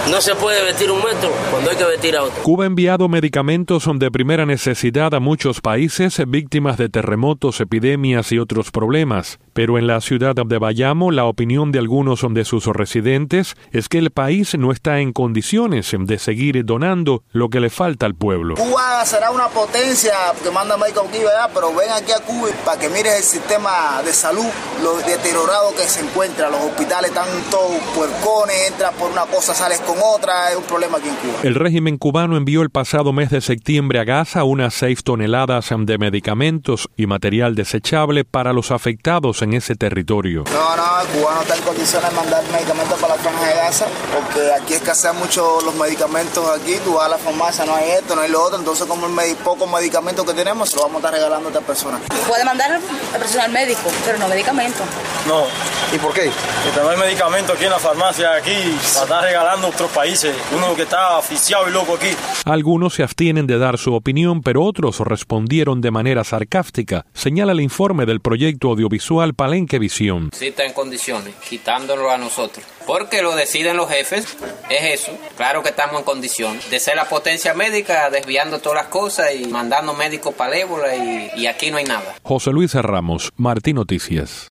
No se puede vestir un metro cuando hay que vestir a otro. Cuba ha enviado medicamentos de primera necesidad a muchos países víctimas de terremotos, epidemias y otros problemas. Pero en la ciudad de Bayamo, la opinión de algunos de sus residentes es que el país no está en condiciones de seguir donando lo que le falta al pueblo. Cuba será una potencia que manda médicos aquí, ¿verdad? Pero ven aquí a Cuba para que mires el sistema de salud, lo deteriorado que se encuentra. Los hospitales están todos puercones, entras por una cosa, sales con otra. Es un problema aquí en Cuba. El régimen cubano envió el pasado mes de septiembre a Gaza unas 6 toneladas de medicamentos y material desechable para los afectados en ese territorio. Cuba no está en condiciones de mandar medicamentos para la franja de Gaza, porque aquí escasean mucho los medicamentos aquí. Tú vas a la farmacia, no hay esto, no hay lo otro, entonces como el pocos medicamentos que tenemos, se lo vamos a estar regalando a esta persona. Puede mandar el personal médico, pero no medicamentos. No. ¿Y por qué? Porque no hay medicamentos aquí en la farmacia, aquí, para estar regalando a otros países. Uno que está asfixiado y loco aquí. Algunos se abstienen de dar su opinión, pero otros respondieron de manera sarcástica, señala el informe del proyecto audiovisual Palenque Visión. Sí está en condiciones, quitándolo a nosotros. Porque lo deciden los jefes, es eso. Claro que estamos en condiciones de ser la potencia médica, desviando todas las cosas y mandando médicos para el ébola y aquí no hay nada. José Luis Ramos, Martín Noticias.